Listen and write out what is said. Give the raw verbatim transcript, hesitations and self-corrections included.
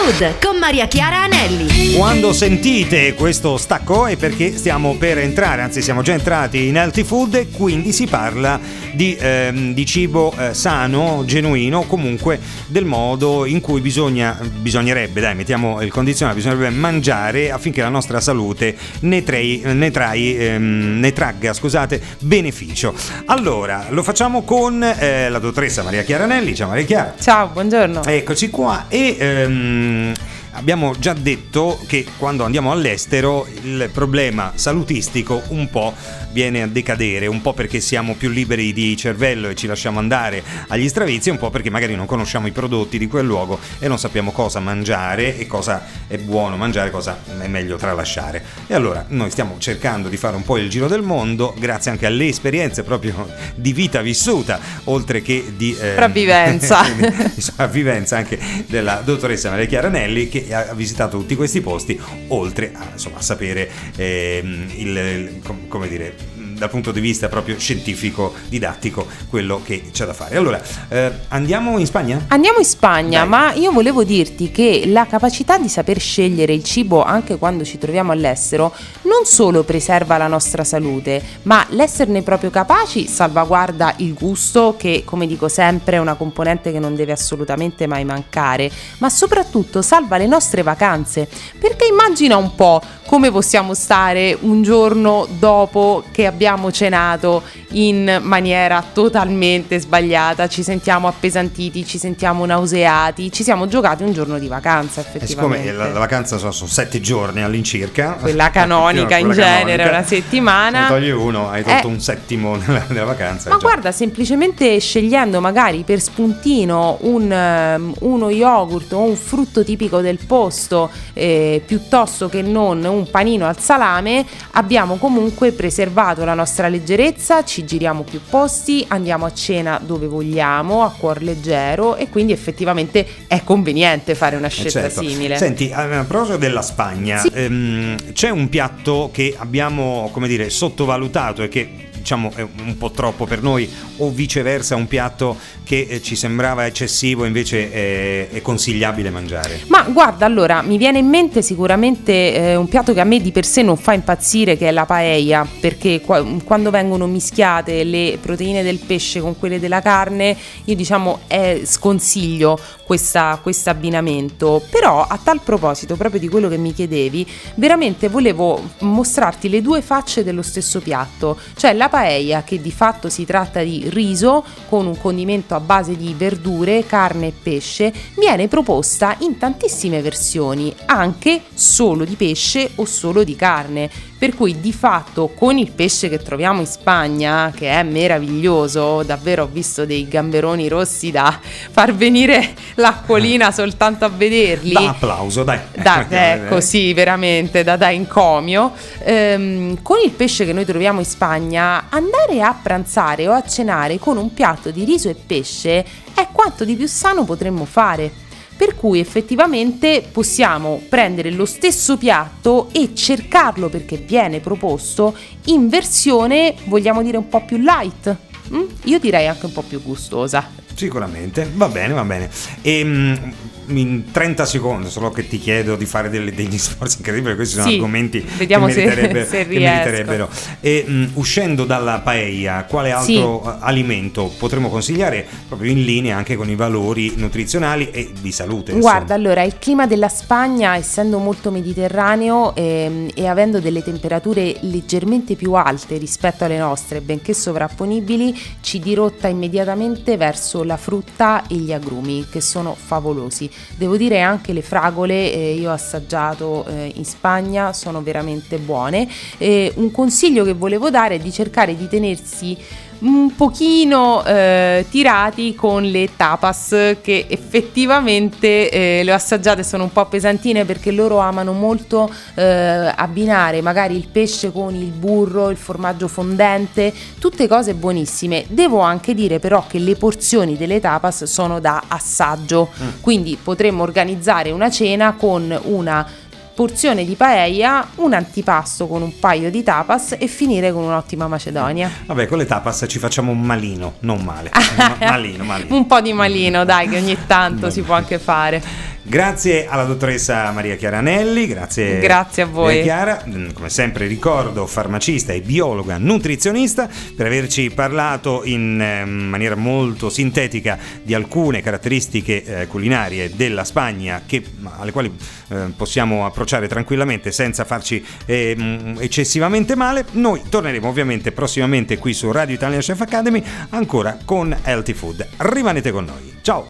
Food con Maria Chiara Anelli. Quando sentite questo stacco è perché stiamo per entrare, anzi siamo già entrati in Healthy Food, e quindi si parla di, ehm, di cibo eh, sano, genuino, comunque del modo in cui bisogna bisognerebbe, dai, mettiamo il condizionale, bisognerebbe mangiare affinché la nostra salute ne, trai, ne, trai, ehm, ne tragga scusate, beneficio. Allora, lo facciamo con eh, la dottoressa Maria Chiara Anelli. Ciao Maria Chiara. Ciao, buongiorno. Eccoci qua e ehm, abbiamo già detto che quando andiamo all'estero il problema salutistico un po' viene a decadere, un po' perché siamo più liberi di cervello e ci lasciamo andare agli stravizi, un po' perché magari non conosciamo i prodotti di quel luogo e non sappiamo cosa mangiare e cosa è buono mangiare, cosa è meglio tralasciare. E allora noi stiamo cercando di fare un po' il giro del mondo, grazie anche alle esperienze proprio di vita vissuta, oltre che di eh, sopravvivenza di sopravvivenza anche della dottoressa Maria Chiara Anelli, che ha visitato tutti questi posti, oltre a, insomma, a sapere eh, il, il come dire, dal punto di vista proprio scientifico, didattico, quello che c'è da fare. Allora, eh, andiamo in Spagna? Andiamo in Spagna, Dai. Ma io volevo dirti che la capacità di saper scegliere il cibo anche quando ci troviamo all'estero non solo preserva la nostra salute, ma l'esserne proprio capaci salvaguarda il gusto, che come dico sempre è una componente che non deve assolutamente mai mancare, ma soprattutto salva le nostre vacanze, perché immagina un po' come possiamo stare un giorno dopo che abbiamo cenato in maniera totalmente sbagliata, ci sentiamo appesantiti, ci sentiamo nauseati, ci siamo giocati un giorno di vacanza effettivamente. E siccome la, la vacanza sono, sono sette giorni all'incirca, quella canonica in genere canonica, una settimana, ne togli uno, hai tolto eh, un settimo della, della vacanza. Ma già. guarda, semplicemente scegliendo magari per spuntino un, um, uno yogurt o un frutto tipico del posto eh, piuttosto che non un panino al salame, abbiamo comunque preservato la nostra leggerezza, ci giriamo più posti, andiamo a cena dove vogliamo, a cuor leggero, e quindi effettivamente è conveniente fare una scelta eh certo. simile. Senti, a proposito della Spagna, sì. ehm, c'è un piatto che abbiamo, come dire, sottovalutato e che diciamo è un po' troppo per noi, o viceversa un piatto che eh, ci sembrava eccessivo invece è, è consigliabile mangiare? Ma guarda, allora mi viene in mente sicuramente eh, un piatto che a me di per sé non fa impazzire, che è la paella, perché qua, quando vengono mischiate le proteine del pesce con quelle della carne, io diciamo eh, sconsiglio questo abbinamento. Però a tal proposito, proprio di quello che mi chiedevi, veramente volevo mostrarti le due facce dello stesso piatto, cioè la paella, che di fatto si tratta di riso con un condimento a base di verdure, carne e pesce, viene proposta in tantissime versioni, anche solo di pesce o solo di carne, per cui di fatto con il pesce che troviamo in Spagna, che è meraviglioso, davvero ho visto dei gamberoni rossi da far venire l'acquolina soltanto a vederli. Da applauso, dai. Da, ecco, sì, veramente, da, da encomio. Ehm, con il pesce che noi troviamo in Spagna, andare a pranzare o a cenare con un piatto di riso e pesce è quanto di più sano potremmo fare. Per cui effettivamente possiamo prendere lo stesso piatto e cercarlo, perché viene proposto in versione, vogliamo dire, un po' più light. Mm? Io direi anche un po' più gustosa. Sicuramente, va bene, va bene. E mh, in trenta secondi solo che ti chiedo di fare delle, degli sforzi incredibili, questi sono sì, argomenti vediamo che meriterebbero, se, se che meriterebbero. E mh, uscendo dalla paella, quale altro sì. alimento potremmo consigliare proprio in linea anche con i valori nutrizionali e di salute? Guarda, insomma. Allora, il clima della Spagna, essendo molto mediterraneo ehm, e avendo delle temperature leggermente più alte rispetto alle nostre, benché sovrapponibili, ci dirotta immediatamente verso la frutta e gli agrumi, che sono favolosi. Devo dire anche le fragole, eh, io ho assaggiato eh, in Spagna, sono veramente buone. Eh, un consiglio che volevo dare è di cercare di tenersi un pochino eh, tirati con le tapas, che effettivamente eh, le ho assaggiate, sono un po' pesantine, perché loro amano molto eh, abbinare magari il pesce con il burro, il formaggio fondente, tutte cose buonissime. Devo anche dire però che le porzioni delle tapas sono da assaggio, mm. quindi potremmo organizzare una cena con una porzione di paella, un antipasto con un paio di tapas e finire con un'ottima macedonia. Vabbè, con le tapas ci facciamo un malino, non male. Ma- malino, malino. Un po' di malino, dai, che ogni tanto si può anche fare. Grazie alla dottoressa Maria Chiara Anelli, grazie, grazie a voi. Maria Chiara, come sempre ricordo farmacista e biologa nutrizionista, per averci parlato in eh, maniera molto sintetica di alcune caratteristiche eh, culinarie della Spagna che, alle quali eh, possiamo approcciare tranquillamente senza farci eh, eccessivamente male. Noi torneremo ovviamente prossimamente qui su Radio Italian Chef Academy ancora con Healthy Food. Rimanete con noi, ciao!